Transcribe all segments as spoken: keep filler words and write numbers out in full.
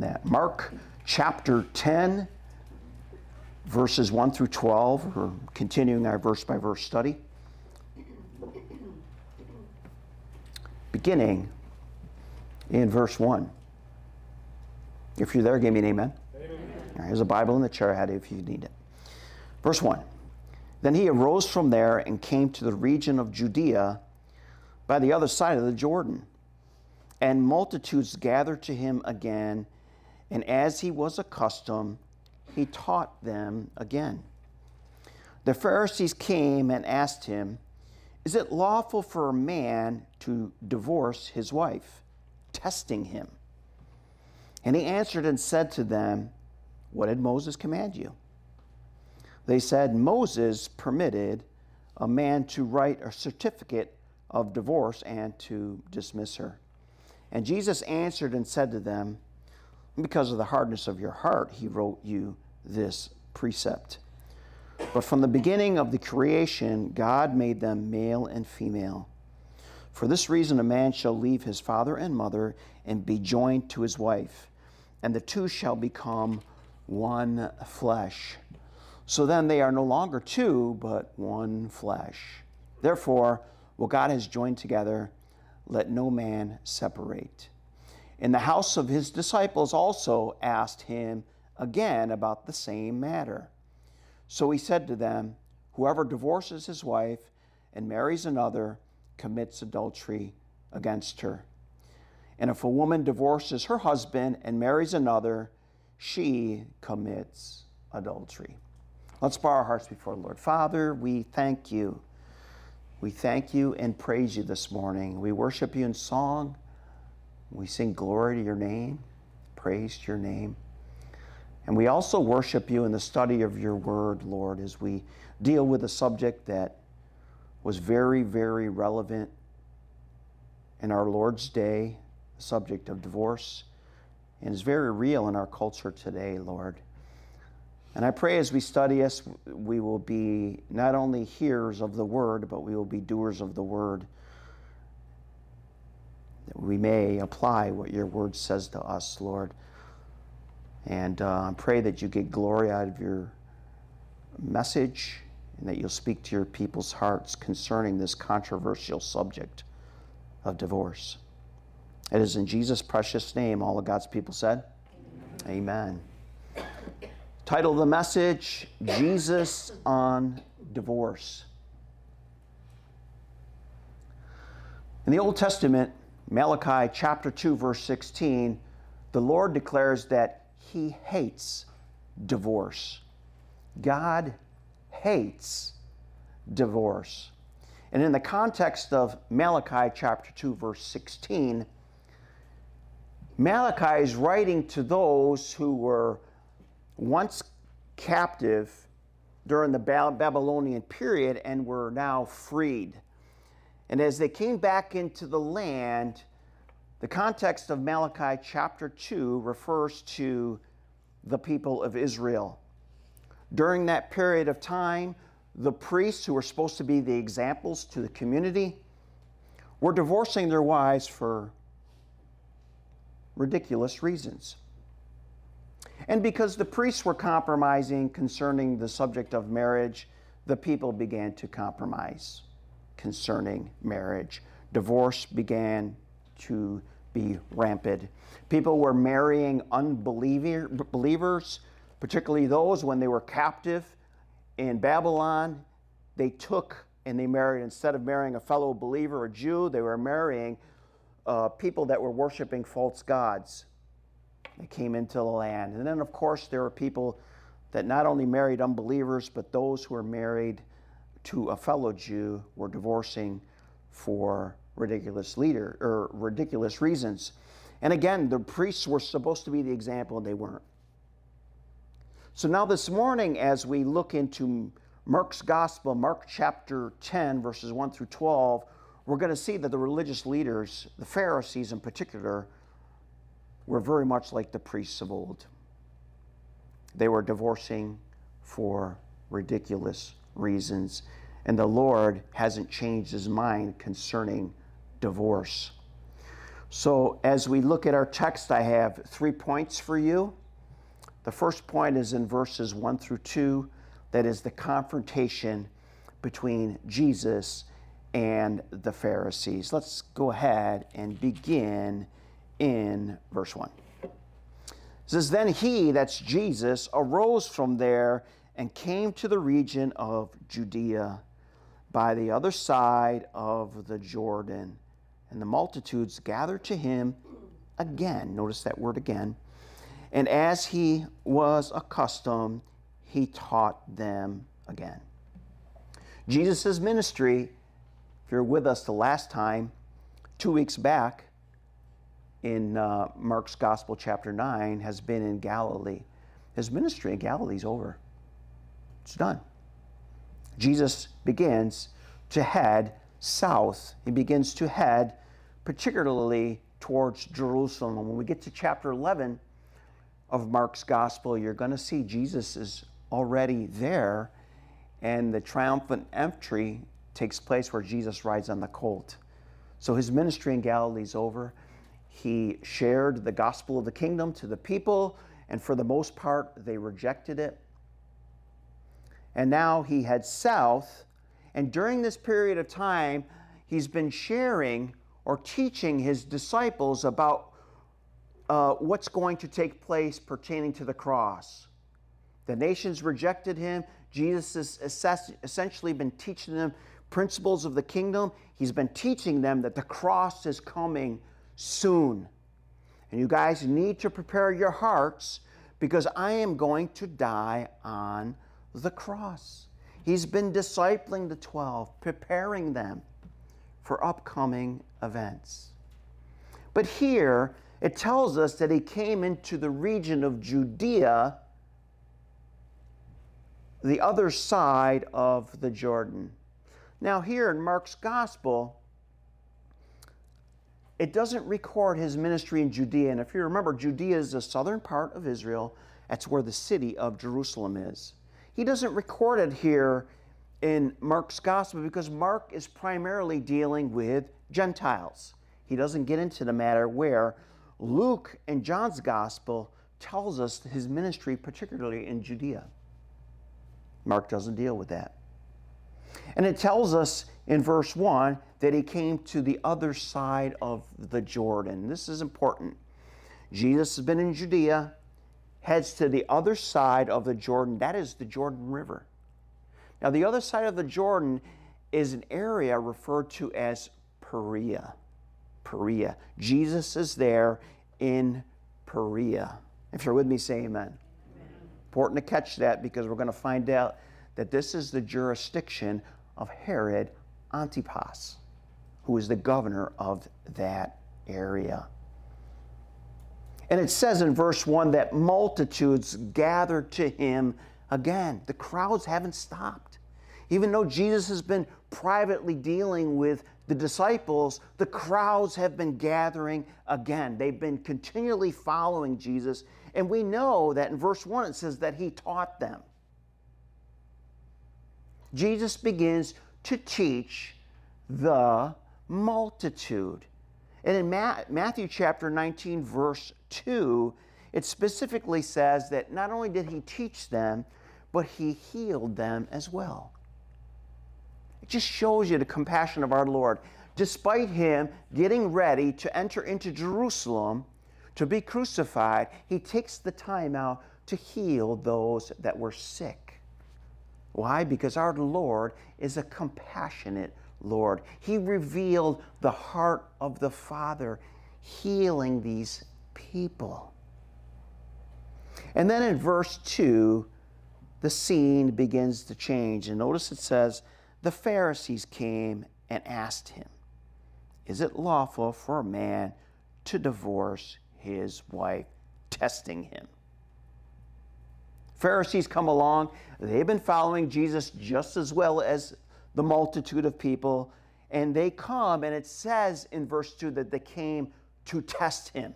that. Mark chapter ten, verses one through twelve. We're continuing our verse-by-verse study. Beginning in verse one. If you're there, give me an amen. Amen. All right, there's a Bible in the chair ahead if you need it. Verse one. Then he arose from there and came to the region of Judea by the other side of the Jordan. And multitudes gathered to him again, and as he was accustomed, he taught them again. The Pharisees came and asked him, "Is it lawful for a man to divorce his wife?" Testing him. And he answered and said to them, "What did Moses command you?" They said, "Moses permitted a man to write a certificate of divorce and to dismiss her." And Jesus answered and said to them, "Because of the hardness of your heart, he wrote you this precept. But from the beginning of the creation, God made them male and female. For this reason, a man shall leave his father and mother and be joined to his wife, and the two shall become one flesh. So then they are no longer two, but one flesh. Therefore, what God has joined together, let no man separate." In the house of his disciples also asked him again about the same matter. So he said to them, "Whoever divorces his wife and marries another commits adultery against her. And if a woman divorces her husband and marries another, she commits adultery." Let's bow our hearts before the Lord. Father, we thank you. We thank you and praise you this morning. We worship you in song. We sing glory to your name, praise to your name. And we also worship you in the study of your word, Lord, as we deal with a subject that was very, very relevant in our Lord's day, the subject of divorce, and is very real in our culture today, Lord. And I pray as we study us, we will be not only hearers of the word, but we will be doers of the word, that we may apply what your word says to us, Lord. And uh, I pray that you get glory out of your message and that you'll speak to your people's hearts concerning this controversial subject of divorce. It is in Jesus' precious name, all of God's people said, Amen. Amen. Title of the message, Jesus on Divorce. In the Old Testament, Malachi chapter two, verse sixteen, the Lord declares that he hates divorce. God hates divorce. And in the context of Malachi chapter two, verse sixteen, Malachi is writing to those who were once captive during the Babylonian period and were now freed. And as they came back into the land, the context of Malachi chapter two refers to the people of Israel. During that period of time, the priests, who were supposed to be the examples to the community, were divorcing their wives for ridiculous reasons. And because the priests were compromising concerning the subject of marriage, the people began to compromise concerning marriage. Divorce began to be rampant. People were marrying unbelievers, particularly those when they were captive in Babylon. They took and they married, instead of marrying a fellow believer, a Jew, they were marrying uh, people that were worshiping false gods. They came into the land. And then, of course, there were people that not only married unbelievers, but those who were married to a fellow Jew were divorcing for ridiculous leader or ridiculous reasons. And again, the priests were supposed to be the example, and they weren't. So now this morning, as we look into Mark's Gospel, Mark chapter ten, verses one through twelve, we're going to see that the religious leaders, the Pharisees in particular, were very much like the priests of old. They were divorcing for ridiculous reasons. And the Lord hasn't changed his mind concerning divorce. So as we look at our text, I have three points for you. The first point is in verses one through two. That is the confrontation between Jesus and the Pharisees. Let's go ahead and begin in verse one. It says, then he, that's Jesus, arose from there and came to the region of Judea by the other side of the Jordan. And the multitudes gathered to him again. Notice that word again. And as he was accustomed, he taught them again. Jesus' ministry, if you're with us the last time, two weeks back in uh, Mark's Gospel, chapter nine, has been in Galilee. His ministry in Galilee is over. It's done. Jesus begins to head south. He begins to head particularly towards Jerusalem. And when we get to chapter eleven of Mark's Gospel, you're going to see Jesus is already there, and the triumphant entry takes place where Jesus rides on the colt. So his ministry in Galilee is over. He shared the gospel of the kingdom to the people, and for the most part, they rejected it. And now he heads south, and during this period of time, he's been sharing or teaching his disciples about uh, what's going to take place pertaining to the cross. The nations rejected him. Jesus has essentially been teaching them principles of the kingdom. He's been teaching them that the cross is coming soon. And you guys need to prepare your hearts because I am going to die on the cross. He's been discipling the twelve, preparing them for upcoming events. But here, it tells us that he came into the region of Judea, the other side of the Jordan. Now here in Mark's Gospel, it doesn't record his ministry in Judea. And if you remember, Judea is the southern part of Israel. That's where the city of Jerusalem is. He doesn't record it here in Mark's Gospel because Mark is primarily dealing with Gentiles. He doesn't get into the matter where Luke in John's Gospel tells us his ministry, particularly in Judea. Mark doesn't deal with that. And it tells us in verse one that he came to the other side of the Jordan. This is important. Jesus has been in Judea, heads to the other side of the Jordan. That is the Jordan River. Now, the other side of the Jordan is an area referred to as Perea. Perea. Jesus is there in Perea. If you're with me, say amen. Amen. Important to catch that because we're going to find out that this is the jurisdiction of Herod Antipas, who is the governor of that area. And it says in verse one that multitudes gathered to him again. The crowds haven't stopped. Even though Jesus has been privately dealing with the disciples, the crowds have been gathering again. They've been continually following Jesus. And we know that in verse one it says that he taught them. Jesus begins to teach the multitude. And in Matthew chapter nineteen, verse two, it specifically says that not only did he teach them, but he healed them as well. It just shows you the compassion of our Lord. Despite him getting ready to enter into Jerusalem to be crucified, he takes the time out to heal those that were sick. Why? Because our Lord is a compassionate Lord. He revealed the heart of the Father, healing these people. And then in verse two, the scene begins to change. And notice it says, the Pharisees came and asked him, is it lawful for a man to divorce his wife? Testing him. Pharisees come along. They've been following Jesus just as well as the multitude of people. And they come, and it says in verse two that they came to test him.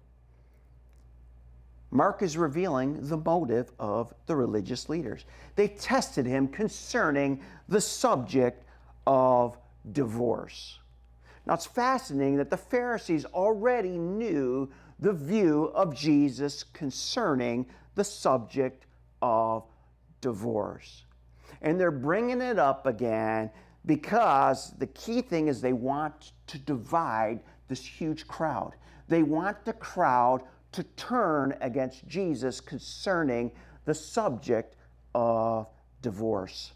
Mark is revealing the motive of the religious leaders. They tested him concerning the subject of divorce. Now it's fascinating that the Pharisees already knew the view of Jesus concerning the subject of divorce. And they're bringing it up again because the key thing is they want to divide this huge crowd. They want the crowd to turn against Jesus concerning the subject of divorce.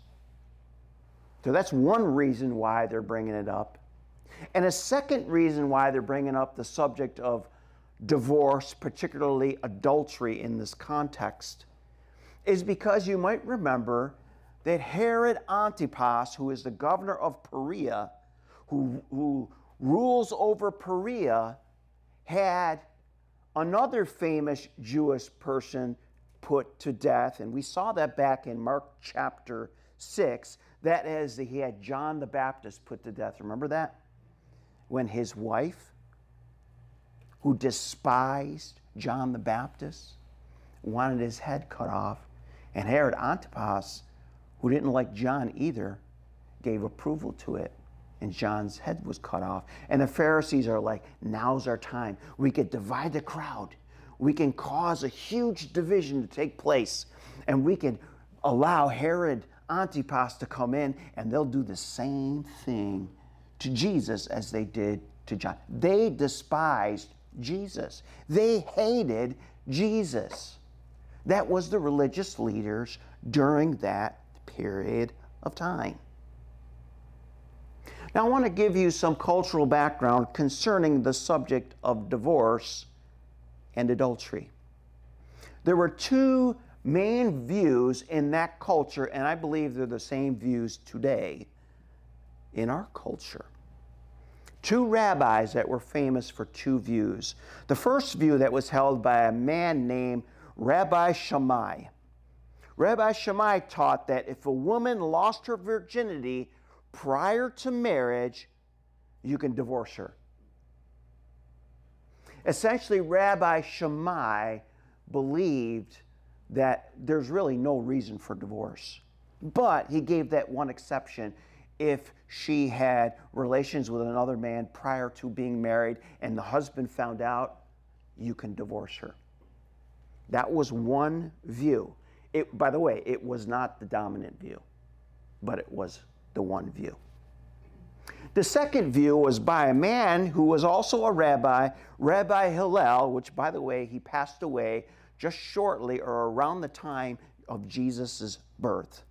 So that's one reason why they're bringing it up. And a second reason why they're bringing up the subject of divorce, particularly adultery in this context, is because you might remember that Herod Antipas, who is the governor of Perea, who, who rules over Perea, had another famous Jewish person put to death. And we saw that back in Mark chapter six. That is, he had John the Baptist put to death. Remember that? When his wife, who despised John the Baptist, wanted his head cut off. And Herod Antipas, who didn't like John either, gave approval to it. And John's head was cut off. And the Pharisees are like, now's our time. We could divide the crowd. We can cause a huge division to take place. And we can allow Herod Antipas to come in, and they'll do the same thing to Jesus as they did to John. They despised Jesus. They hated Jesus. That was the religious leaders during that period of time. Now, I want to give you some cultural background concerning the subject of divorce and adultery. There were two main views in that culture, and I believe they're the same views today in our culture. Two rabbis that were famous for two views. The first view that was held by a man named Rabbi Shammai. Rabbi Shammai taught that if a woman lost her virginity prior to marriage, you can divorce her. Essentially, Rabbi Shammai believed that there's really no reason for divorce. But he gave that one exception. If she had relations with another man prior to being married and the husband found out, you can divorce her. That was one view. It, by the way, it was not the dominant view, but it was the one view. The second view was by a man who was also a rabbi, Rabbi Hillel, which, by the way, he passed away just shortly or around the time of Jesus' birth.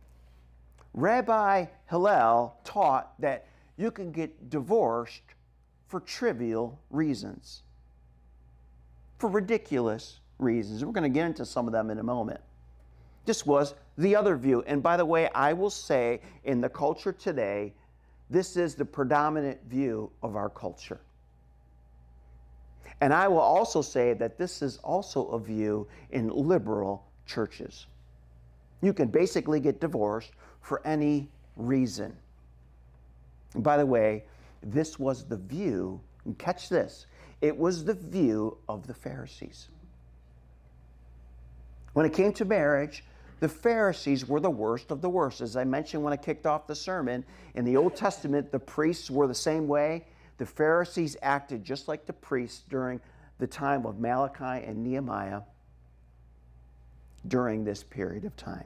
Rabbi Hillel taught that you can get divorced for trivial reasons, for ridiculous reasons. We're going to get into some of them in a moment. This was the other view. And by the way, I will say in the culture today, this is the predominant view of our culture. And I will also say that this is also a view in liberal churches. You can basically get divorced for any reason. And by the way, this was the view, and catch this, it was the view of the Pharisees. When it came to marriage, the Pharisees were the worst of the worst. As I mentioned when I kicked off the sermon, in the Old Testament, the priests were the same way. The Pharisees acted just like the priests during the time of Malachi and Nehemiah during this period of time.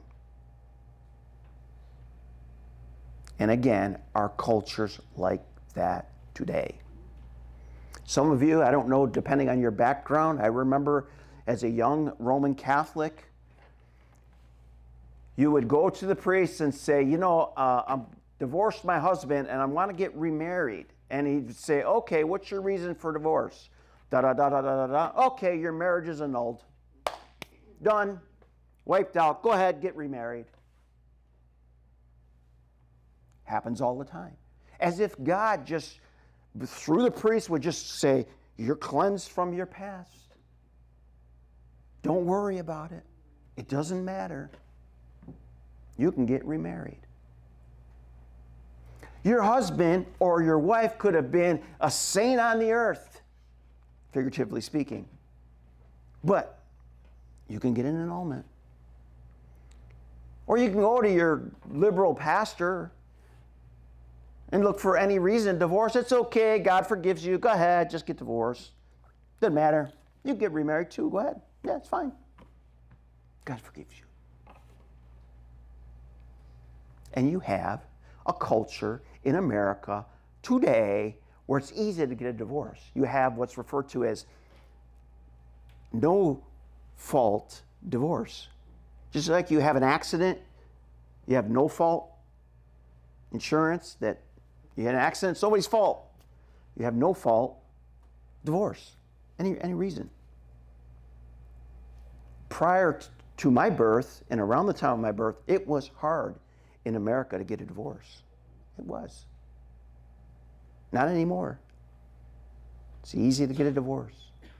And again, our culture's like that today. Some of you, I don't know, depending on your background, I remember as a young Roman Catholic, you would go to the priest and say, you know, uh, I'm divorced my husband and I want to get remarried. And he'd say, okay, what's your reason for divorce? Da da da da da da da. Okay, your marriage is annulled. Done. Wiped out. Go ahead, get remarried. Happens all the time. As if God just, through the priest, would just say, you're cleansed from your past. Don't worry about it. It doesn't matter. You can get remarried. Your husband or your wife could have been a saint on the earth, figuratively speaking. But you can get an annulment. Or you can go to your liberal pastor and look for any reason to divorce. It's okay. God forgives you. Go ahead. Just get divorced. Doesn't matter. You can get remarried too. Go ahead. Yeah, it's fine. God forgives you. And you have a culture in America today where it's easy to get a divorce. You have what's referred to as no fault divorce. Just like you have an accident, you have no fault insurance, that you had an accident, somebody's fault. You have no fault divorce. Any, any reason. Prior to my birth and around the time of my birth, it was hard in America to get a divorce. It was. Not anymore. It's easy to get a divorce.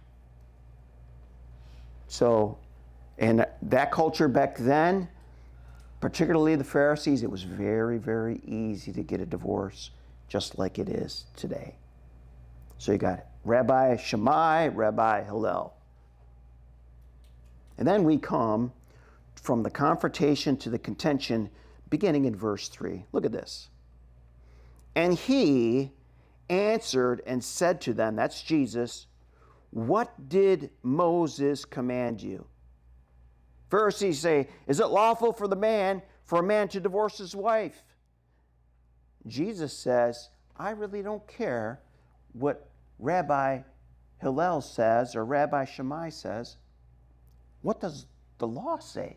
So, and that culture back then, particularly the Pharisees, it was very, very easy to get a divorce, just like it is today. So you got Rabbi Shammai, Rabbi Hillel. And then we come from the confrontation to the contention beginning in verse three. Look at this. And he answered and said to them, that's Jesus, what did Moses command you? Pharisees say, is it lawful for the man, for a man to divorce his wife? Jesus says, I really don't care what Rabbi Hillel says or Rabbi Shammai says. What does the law say?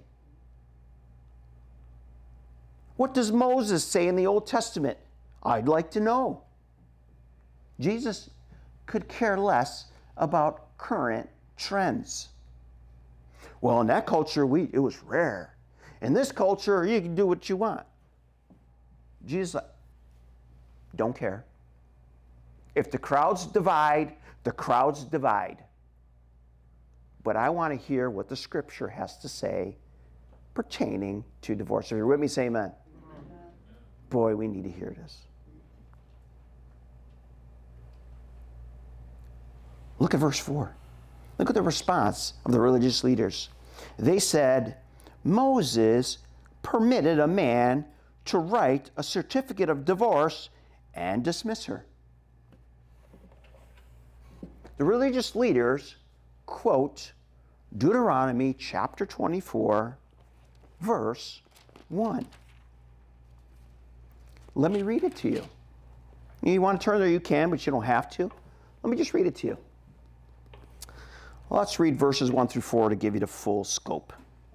What does Moses say in the Old Testament? I'd like to know. Jesus could care less about current trends. Well, in that culture, we it was rare. In this culture, you can do what you want. Jesus, don't care. If the crowds divide, the crowds divide. But I want to hear what the Scripture has to say pertaining to divorce. If you're with me, say amen. Amen. Boy, we need to hear this. Look at verse four. Look at the response of the religious leaders. They said, Moses permitted a man to write a certificate of divorce and dismiss her. The religious leaders quote Deuteronomy chapter twenty-four, verse one. Let me read it to you. You want to turn there, you can, but you don't have to. Let me just read it to you. Well, let's read verses one through four to give you the full scope.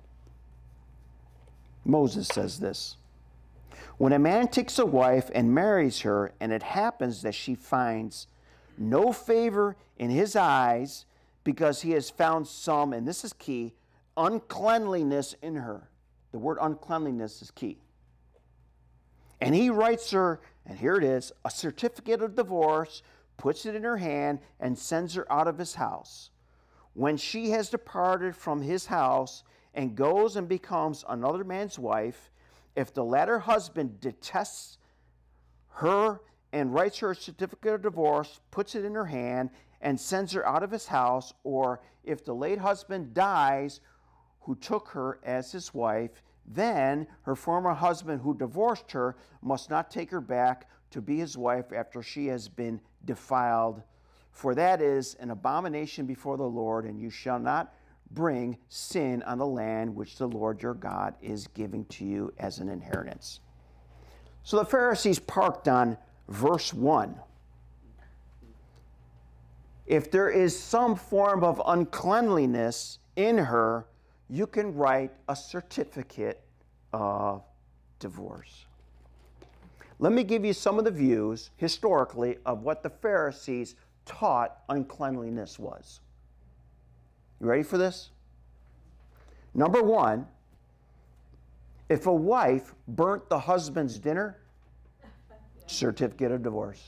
Moses says this. When a man takes a wife and marries her, and it happens that she finds no favor in his eyes because he has found some, and this is key, uncleanliness in her. The word uncleanliness is key. And he writes her, and here it is, a certificate of divorce, puts it in her hand, and sends her out of his house. When she has departed from his house and goes and becomes another man's wife, if the latter husband detests her and writes her a certificate of divorce, puts it in her hand, and sends her out of his house, or if the late husband dies who took her as his wife, then her former husband who divorced her must not take her back to be his wife after she has been defiled. For that is an abomination before the Lord, and you shall not bring sin on the land which the Lord your God is giving to you as an inheritance. So the Pharisees parked on verse one. If there is some form of uncleanliness in her, you can write a certificate of divorce. Let me give you some of the views historically of what the Pharisees taught uncleanliness was. You ready for this? Number one, if a wife burnt the husband's dinner, certificate of divorce.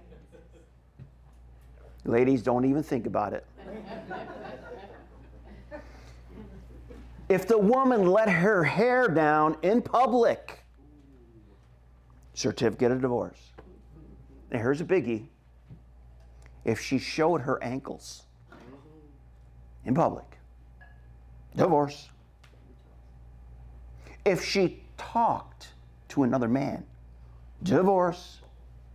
Ladies, don't even think about it. If the woman let her hair down in public, certificate of divorce. Now here's a biggie. If she showed her ankles in public, divorce. If she talked to another man, divorce.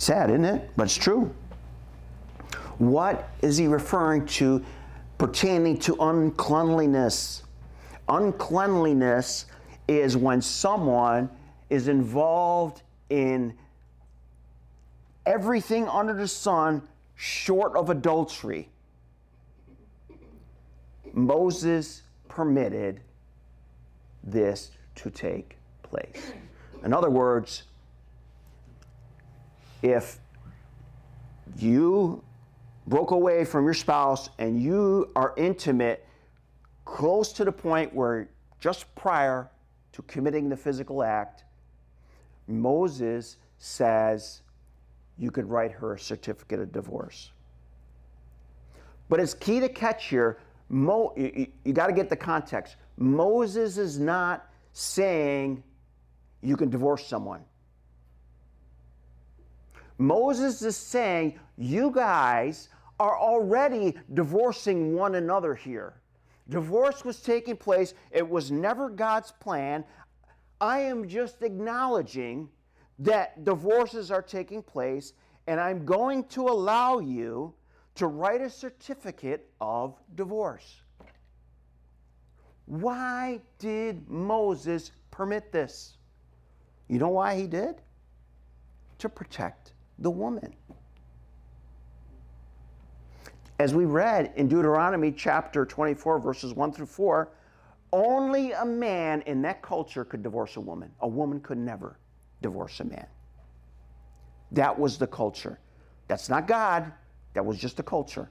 Sad, isn't it? But it's true. What is he referring to pertaining to uncleanliness? Uncleanliness is when someone is involved in everything under the sun short of adultery. Moses permitted this to take place. In other words, if you broke away from your spouse and you are intimate close to the point where just prior to committing the physical act, Moses says you could write her a certificate of divorce. But it's key to catch here, Mo, you, you got to get the context. Moses is not saying you can divorce someone. Moses is saying you guys are already divorcing one another here. Divorce was taking place. It was never God's plan. I am just acknowledging that divorces are taking place, and I'm going to allow you to write a certificate of divorce. Why did Moses permit this? You know why he did? To protect the woman. As we read in Deuteronomy chapter twenty-four, verses one through four, only a man in that culture could divorce a woman. A woman could never divorce a man. That was the culture. That's not God. That was just the culture.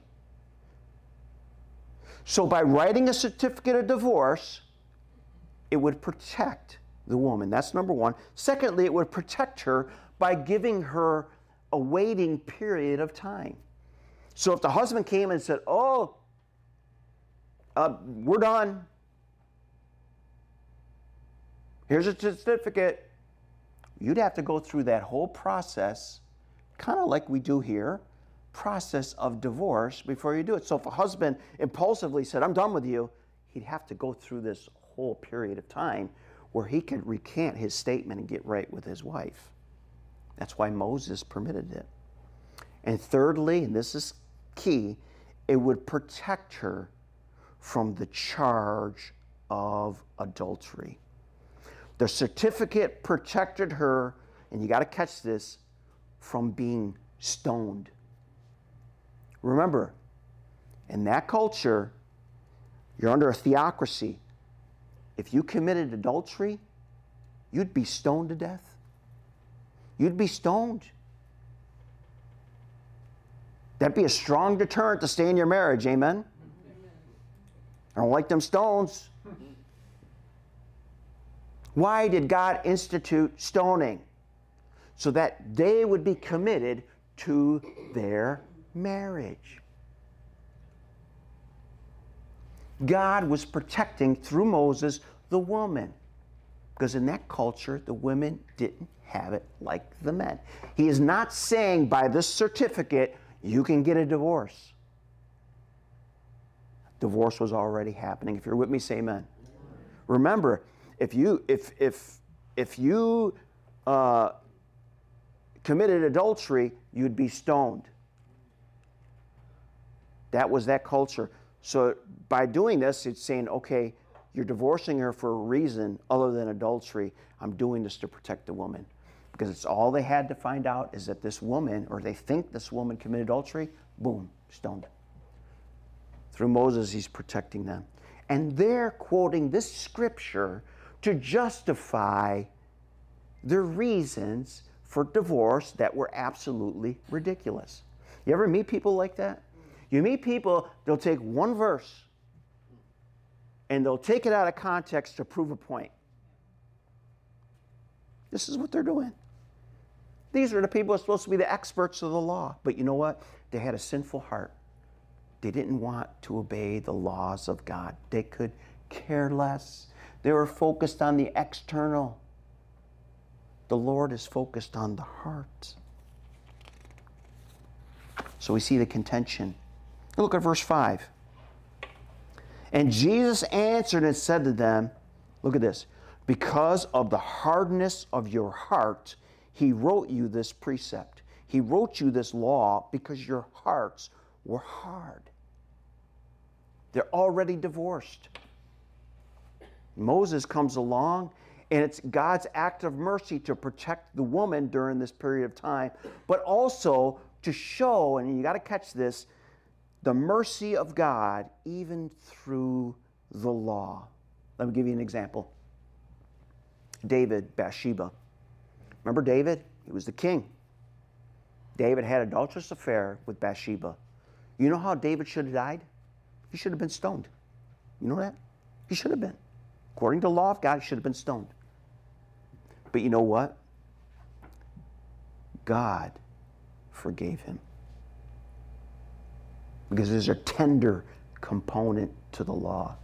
So by writing a certificate of divorce, it would protect the woman. That's number one. Secondly, it would protect her by giving her a waiting period of time. So if the husband came and said, oh, uh, we're done. Here's a certificate. You'd have to go through that whole process, kind of like we do here, process of divorce before you do it. So if a husband impulsively said, I'm done with you, he'd have to go through this whole period of time where he could recant his statement and get right with his wife. That's why Moses permitted it. And thirdly, and this is key, it would protect her from the charge of adultery. The certificate protected her, and you got to catch this, from being stoned. Remember, in that culture, you're under a theocracy. If you committed adultery, you'd be stoned to death. You'd be stoned. That'd be a strong deterrent to stay in your marriage, amen? I don't like them stones. Why did God institute stoning? So that they would be committed to their marriage. God was protecting, through Moses, the woman. Because in that culture, the women didn't have it like the men. He is not saying by this certificate, you can get a divorce. Divorce was already happening. If you're with me, say amen. Remember, if you if if if you uh, committed adultery, you'd be stoned. That was that culture. So by doing this, it's saying, okay, you're divorcing her for a reason other than adultery. I'm doing this to protect the woman. Because it's all they had to find out is that this woman, or they think this woman committed adultery, boom, stoned. Through Moses, he's protecting them. And they're quoting this scripture to justify their reasons for divorce that were absolutely ridiculous. You ever meet people like that? You meet people, they'll take one verse and they'll take it out of context to prove a point. This is what they're doing. These are the people who are supposed to be the experts of the law. But you know what? They had a sinful heart. They didn't want to obey the laws of God. They could care less. They were focused on the external. The Lord is focused on the heart. So we see the contention. Look at verse five. And Jesus answered and said to them, look at this, because of the hardness of your heart, he wrote you this precept. He wrote you this law because your hearts were hard. They're already divorced. Moses comes along, and it's God's act of mercy to protect the woman during this period of time, but also to show, and you got to catch this, the mercy of God even through the law. Let me give you an example. David, Bathsheba. Remember David? He was the king. David had an adulterous affair with Bathsheba. You know how David should have died? He should have been stoned. You know that? He should have been. According to the law of God, he should have been stoned. But you know what? God forgave him. Because there's a tender component to the law.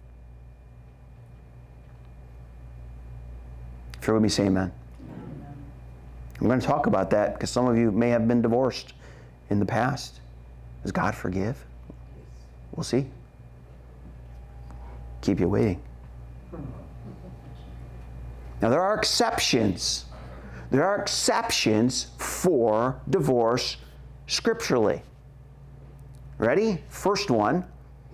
If you're with me, say amen. Amen. I'm going to talk about that because some of you may have been divorced in the past. Does God forgive? We'll see. Keep you waiting. Now, there are exceptions. There are exceptions for divorce scripturally. Ready? First one.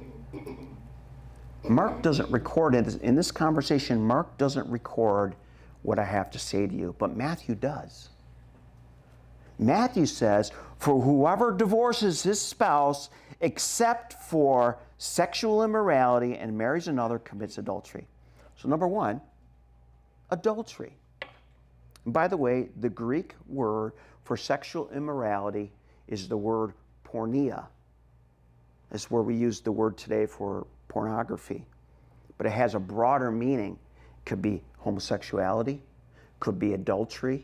Mark doesn't record it. In this conversation, Mark doesn't record what I have to say to you, but Matthew does. Matthew says, for whoever divorces his spouse except for sexual immorality and marries another commits adultery. So number one, adultery. And by the way, the Greek word for sexual immorality is the word porneia. That's where we use the word today for pornography. But it has a broader meaning. It could be homosexuality, could be adultery.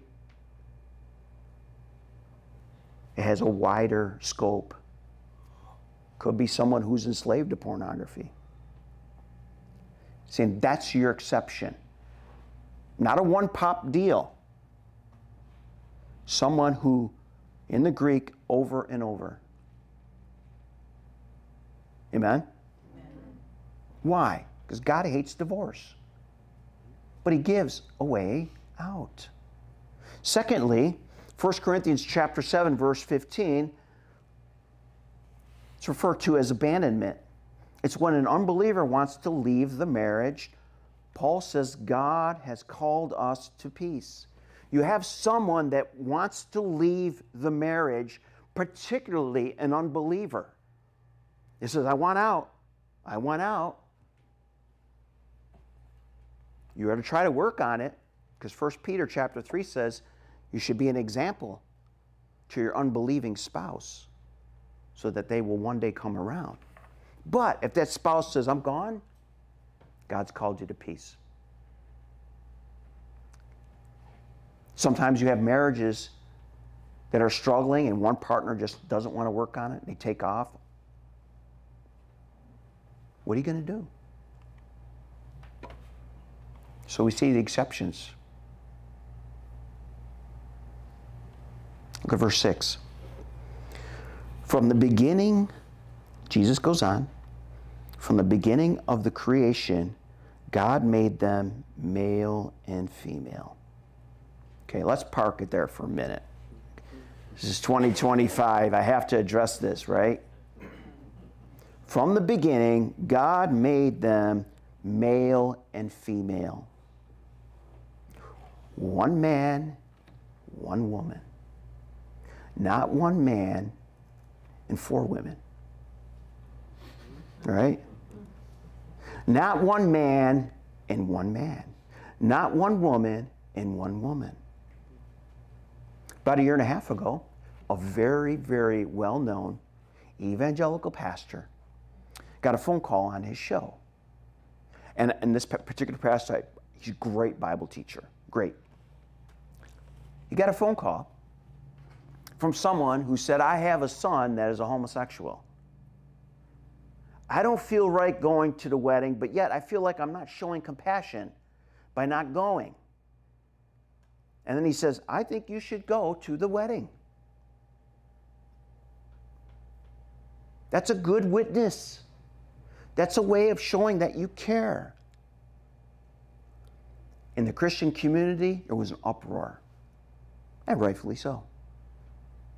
It has a wider scope. Could be someone who's enslaved to pornography. Saying that's your exception. Not a one-pop deal. Someone who, in the Greek, over and over. Amen? Amen. Why? Because God hates divorce. But he gives a way out. Secondly, First Corinthians chapter seven, verse fifteen, it's referred to as abandonment. It's when an unbeliever wants to leave the marriage. Paul says God has called us to peace. You have someone that wants to leave the marriage, particularly an unbeliever. He says, I want out. I want out. You ought to try to work on it, because First Peter chapter three says you should be an example to your unbelieving spouse so that they will one day come around. But if that spouse says, I'm gone, God's called you to peace. Sometimes you have marriages that are struggling and one partner just doesn't want to work on it. They take off. What are you going to do? So we see the exceptions. Look at verse six. From the beginning, Jesus goes on, from the beginning of the creation, God made them male and female. Okay, let's park it there for a minute. This is twenty twenty-five. I have to address this, right? From the beginning, God made them male and female. One man, one woman. Not one man and four women. Right? Not one man and one man. Not one woman and one woman. About a year and a half ago, a very, very well-known evangelical pastor got a phone call on his show. And, and this particular pastor, he's a great Bible teacher. Great. He got a phone call from someone who said, I have a son that is a homosexual. I don't feel right going to the wedding, but yet I feel like I'm not showing compassion by not going. And then he says, I think you should go to the wedding. That's a good witness. That's a way of showing that you care. In the Christian community, there was an uproar. And rightfully so.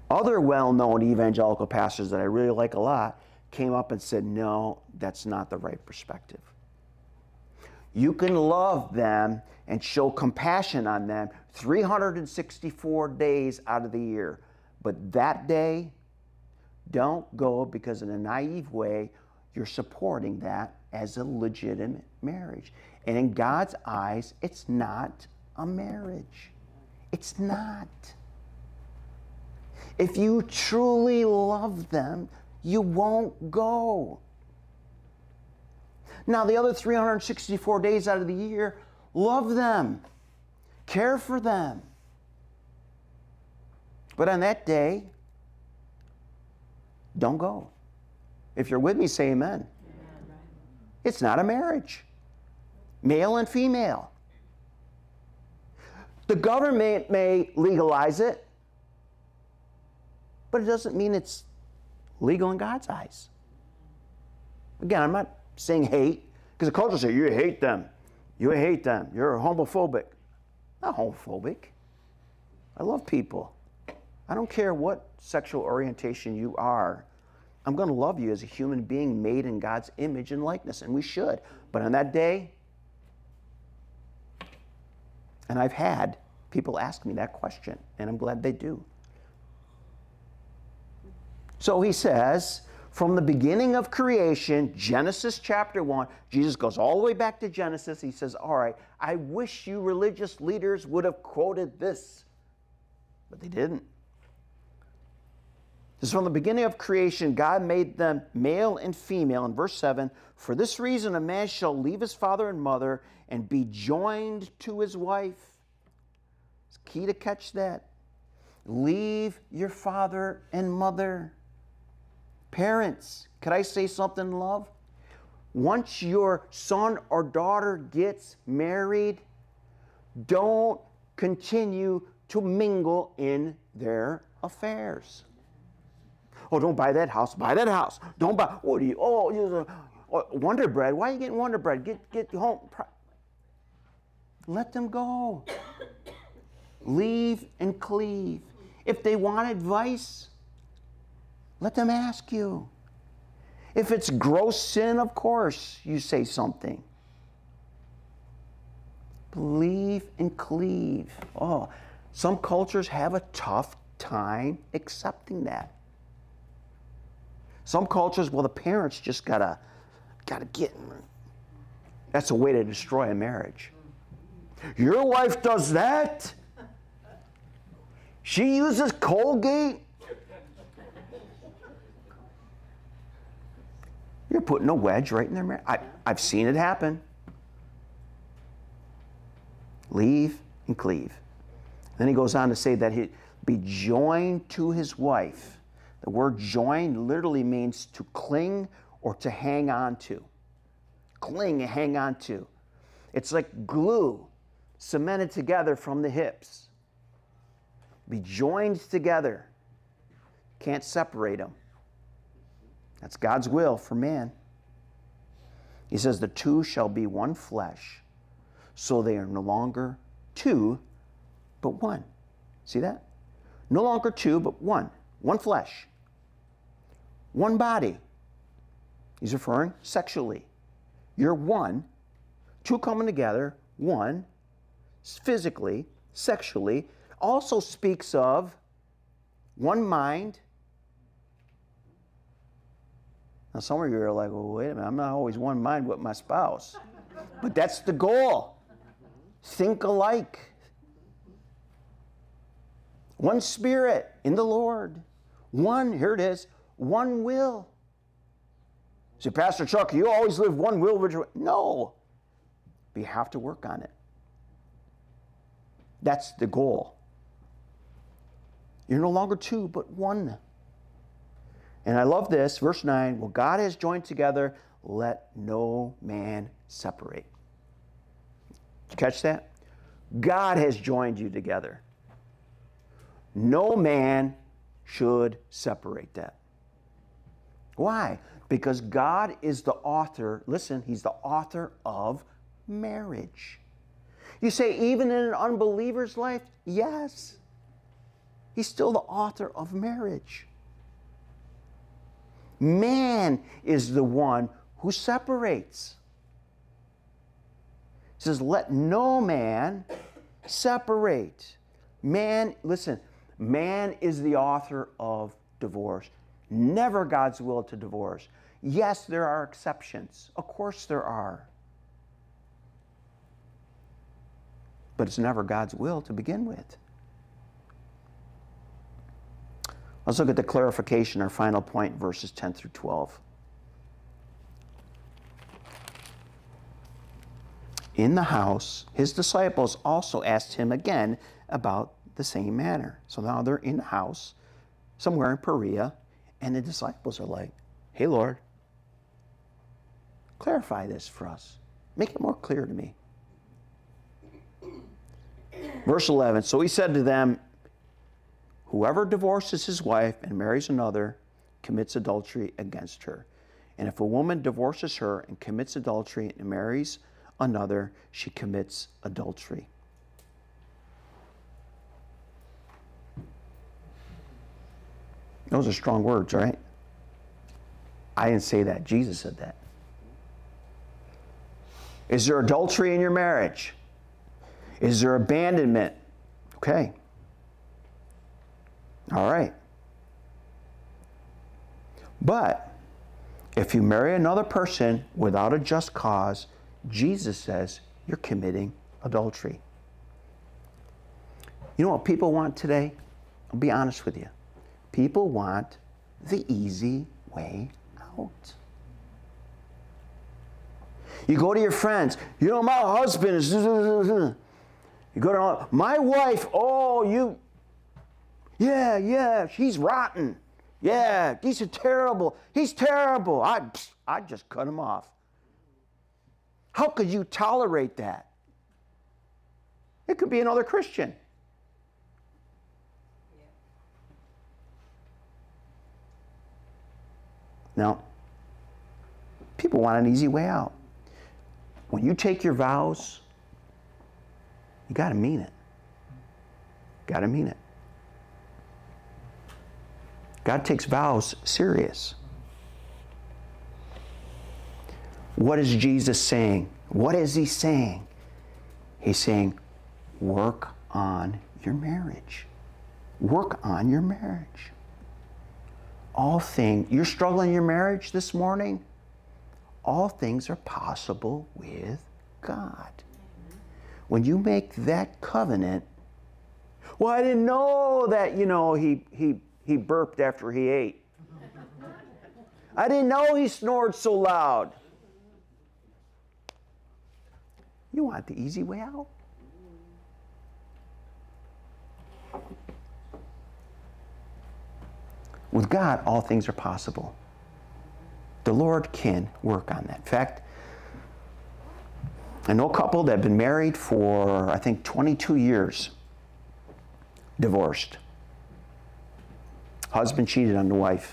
Other well-known evangelical pastors that I really like a lot came up and said, no, that's not the right perspective. You can love them and show compassion on them three hundred sixty-four days out of the year. But that day, don't go because in a naive way, you're supporting that as a legitimate marriage. And in God's eyes, it's not a marriage. It's not. If you truly love them, you won't go. Now, the other three hundred sixty-four days out of the year, love them. Care for them. But on that day, don't go. If you're with me, say amen. It's not a marriage. Male and female. The government may legalize it, but it doesn't mean it's legal in God's eyes. Again, I'm not saying hate, because the culture says, you hate them. You hate them. You're homophobic. I'm not homophobic. I love people. I don't care what sexual orientation you are. I'm going to love you as a human being made in God's image and likeness, and we should. But on that day, and I've had people ask me that question, and I'm glad they do. So he says, from the beginning of creation, Genesis chapter one, Jesus goes all the way back to Genesis. He says, all right, I wish you religious leaders would have quoted this. But they didn't. This is from the beginning of creation, God made them male and female. In verse seven, for this reason a man shall leave his father and mother and be joined to his wife. It's key to catch that. Leave your father and mother. Parents, could I say something, love? Once your son or daughter gets married, don't continue to mingle in their affairs. Oh, don't buy that house. Buy that house. Don't buy. What do you? Oh, you oh, Wonder Bread. Why are you getting Wonder Bread? Get get home. Let them go. Leave and cleave. If they want advice, let them ask you. If it's gross sin, of course, you say something. Leave and cleave. Oh, some cultures have a tough time accepting that. Some cultures, well, the parents just gotta, gotta get. That's a way to destroy a marriage. Your wife does that? She uses Colgate? You're putting a wedge right in their marriage. I, I've seen it happen. Leave and cleave. Then he goes on to say that he'd be joined to his wife. The word join literally means to cling or to hang on to. Cling and hang on to. It's like glue cemented together from the hips. Be joined together. Can't separate them. That's God's will for man. He says the two shall be one flesh, so they are no longer two, but one. See that? No longer two, but one. One flesh. One body. He's referring sexually. You're one. Two coming together. One. Physically, sexually. Also speaks of one mind. Now some of you are like, well, wait a minute. I'm not always one mind with my spouse. But that's the goal. Think alike. One spirit in the Lord. One, here it is, one will. Say, Pastor Chuck, you always live one will. Which no. But you have to work on it. That's the goal. You're no longer two, but one. And I love this, verse nine, well, God has joined together, let no man separate. Did you catch that? God has joined you together. No man should separate that. Why? Because God is the author, listen, he's the author of marriage. You say, even in an unbeliever's life? Yes. He's still the author of marriage. Man is the one who separates. It says, let no man separate. Man, listen, man is the author of divorce. Never God's will to divorce. Yes, there are exceptions. Of course there are. But it's never God's will to begin with. Let's look at the clarification, our final point, verses ten through twelve. In the house, his disciples also asked him again about the same matter. So now they're in the house, somewhere in Perea, and the disciples are like, hey, Lord, clarify this for us. Make it more clear to me. Verse eleven, so he said to them, whoever divorces his wife and marries another commits adultery against her. And if a woman divorces her and commits adultery and marries another, she commits adultery. Those are strong words, right? I didn't say that. Jesus said that. Is there adultery in your marriage? Is there abandonment? Okay. All right. But if you marry another person without a just cause, Jesus says you're committing adultery. You know what people want today? I'll be honest with you. People want the easy way out. You go to your friends, you know, my husband is... You go to my wife, oh, you... Yeah, yeah, she's rotten. Yeah, he's a terrible. He's terrible. I, I just cut him off. How could you tolerate that? It could be another Christian. Now, people want an easy way out. When you take your vows, you got to mean it. Got to mean it. God takes vows serious. What is Jesus saying? What is he saying? He's saying, work on your marriage. Work on your marriage. All things, you're struggling in your marriage this morning? All things are possible with God. When you make that covenant, well, I didn't know that, you know, he he He burped after he ate. I didn't know he snored so loud. You want the easy way out? With God, all things are possible. The Lord can work on that. In fact, I know a couple that have been married for, I think, twenty-two years, divorced. Husband cheated on the wife.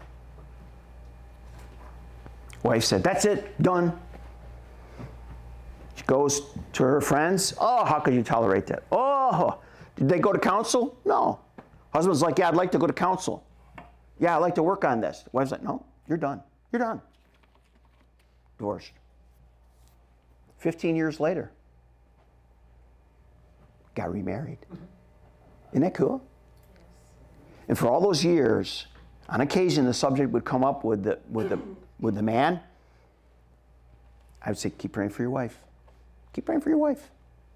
Wife said, that's it, done. She goes to her friends. Oh, how could you tolerate that? Oh, did they go to counsel? No. Husband's like, yeah, I'd like to go to counsel. Yeah, I'd like to work on this. Wife's like, no, you're done. You're done. Divorced. Fifteen years later, got remarried. Isn't that cool? And for all those years, on occasion, the subject would come up with the, with the, with the man. I would say, keep praying for your wife. Keep praying for your wife.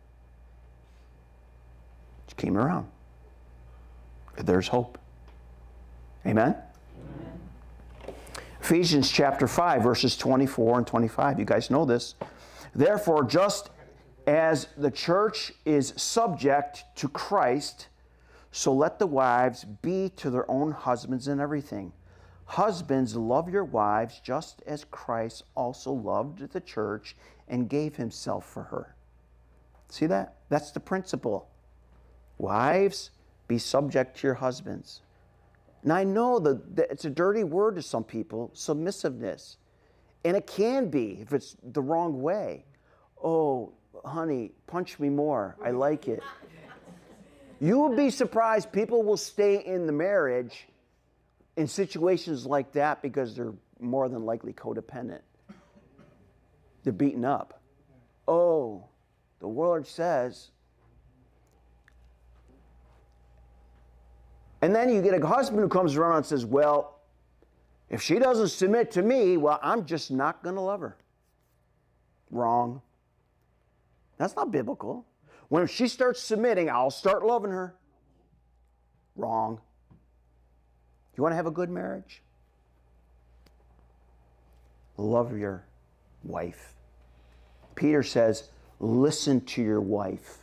She came around. There's hope. Amen? Amen? Ephesians chapter five, verses twenty-four and twenty-five. You guys know this. Therefore, just as the church is subject to Christ, so let the wives be to their own husbands in everything. Husbands, love your wives just as Christ also loved the church and gave himself for her. See that? That's the principle. Wives, be subject to your husbands. And I know that, that it's a dirty word to some people, submissiveness. And it can be if it's the wrong way. Oh, honey, punch me more. I like it. You would be surprised people will stay in the marriage in situations like that because they're more than likely codependent. They're beaten up. Oh, the word says. And then you get a husband who comes around and says, well, if she doesn't submit to me, well, I'm just not going to love her. Wrong. That's not biblical. When she starts submitting, I'll start loving her. Wrong. You want to have a good marriage? Love your wife. Peter says, listen to your wife.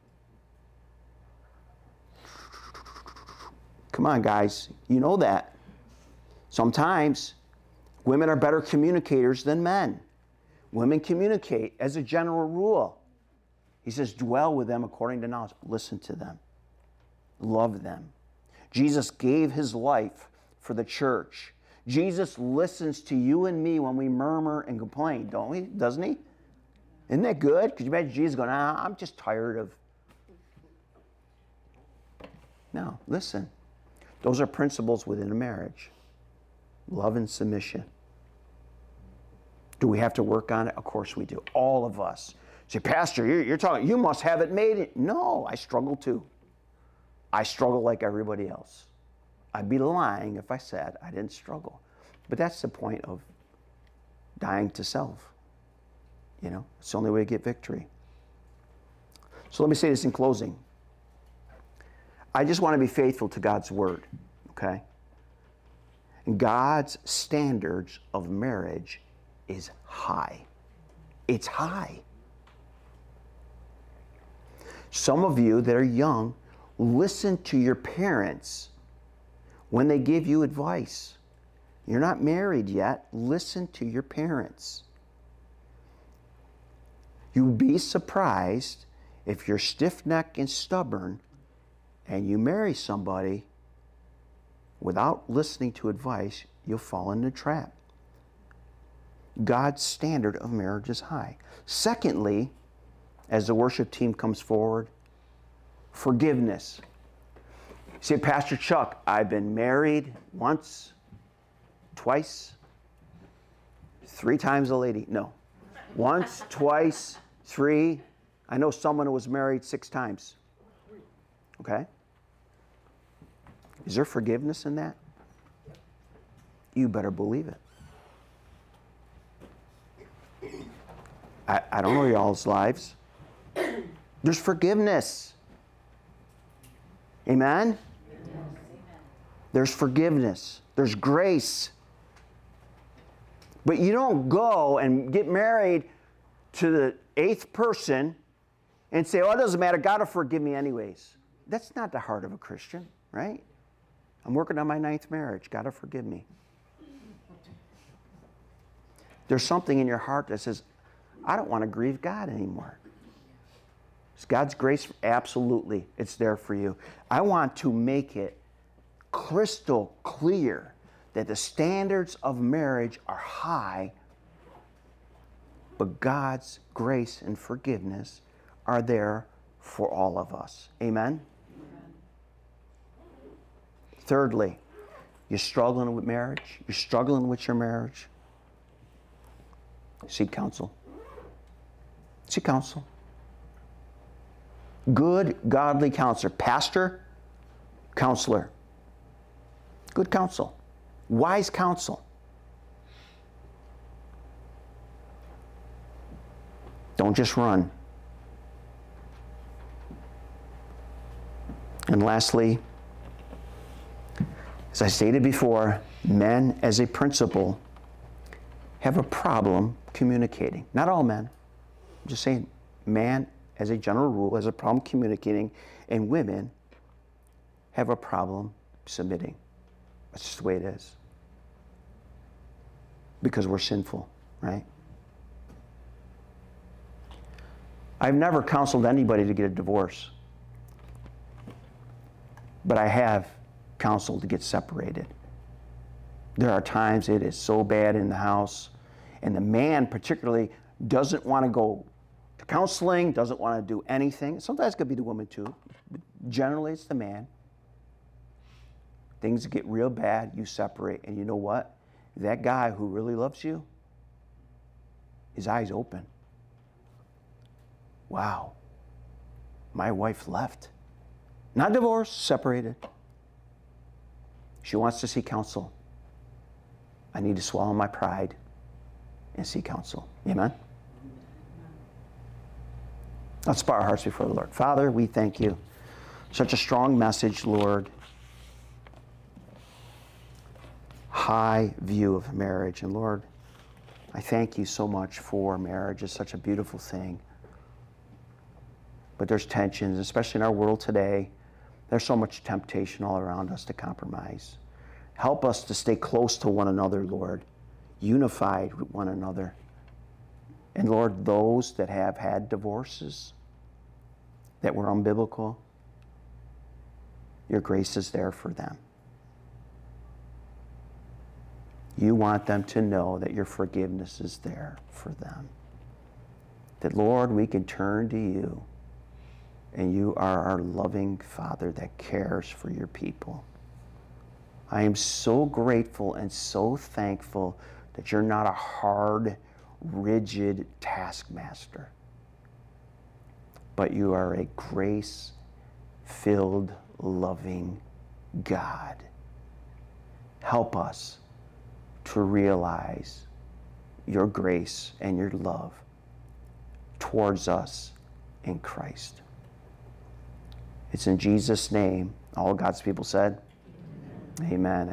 Come on, guys. You know that. Sometimes women are better communicators than men. Women communicate as a general rule. He says, dwell with them according to knowledge. Listen to them. Love them. Jesus gave his life for the church. Jesus listens to you and me when we murmur and complain, don't we? Doesn't he? Isn't that good? Could you imagine Jesus going, ah, I'm just tired of... No, listen. Those are principles within a marriage. Love and submission. Do we have to work on it? Of course we do. All of us. Say, Pastor, you're, you're talking, you must have it made. No, I struggle too. I struggle like everybody else. I'd be lying if I said I didn't struggle. But that's the point of dying to self. You know, it's the only way to get victory. So let me say this in closing. I just want to be faithful to God's word, okay? And God's standards of marriage is high. It's high. Some of you that are young, listen to your parents when they give you advice. You're not married yet. Listen to your parents. You'd be surprised if you're stiff-necked and stubborn and you marry somebody without listening to advice, you'll fall into a trap. God's standard of marriage is high. Secondly, as the worship team comes forward, forgiveness. You say, Pastor Chuck, I've been married once, twice, three times a lady. No. Once, twice, three. I know someone who was married six times. Okay? Is there forgiveness in that? You better believe it. I, I don't know y'all's lives. There's forgiveness. Amen? There's forgiveness. There's grace. But you don't go and get married to the eighth person and say, oh, it doesn't matter, God will forgive me anyways. That's not the heart of a Christian, right? I'm working on my ninth marriage. God will forgive me. There's something in your heart that says, I don't want to grieve God anymore. Is God's grace? Absolutely. It's there for you. I want to make it crystal clear that the standards of marriage are high, but God's grace and forgiveness are there for all of us. Amen? Amen. Thirdly, you're struggling with marriage. You're struggling with your marriage. Seek counsel. Seek counsel. Good, godly counselor. Pastor, counselor. Good counsel. Wise counsel. Don't just run. And lastly, as I stated before, men as a principle have a problem communicating. Not all men. I'm just saying, man as a general rule has a problem communicating, and women have a problem submitting. That's just the way it is. Because we're sinful, right? I've never counseled anybody to get a divorce. But I have counseled to get separated. There are times it is so bad in the house, and the man particularly doesn't want to go to counseling, doesn't want to do anything. Sometimes it could be the woman too. Generally, it's the man. Things get real bad, you separate. And you know what? That guy who really loves you, his eyes open. Wow. My wife left. Not divorced, separated. She wants to seek counsel. I need to swallow my pride and seek counsel. Amen? Let's bow our hearts before the Lord. Father, we thank you. Such a strong message, Lord. High view of marriage. And Lord, I thank you so much for marriage. It's such a beautiful thing. But there's tensions, especially in our world today. There's so much temptation all around us to compromise. Help us to stay close to one another, Lord, unified with one another. And Lord, those that have had divorces that were unbiblical, your grace is there for them. You want them to know that your forgiveness is there for them. That, Lord, we can turn to you, and you are our loving Father that cares for your people. I am so grateful and so thankful that you're not a hard, rigid taskmaster, but you are a grace-filled, loving God. Help us to realize your grace and your love towards us in Christ. It's in Jesus' name, all God's people said, amen. Amen.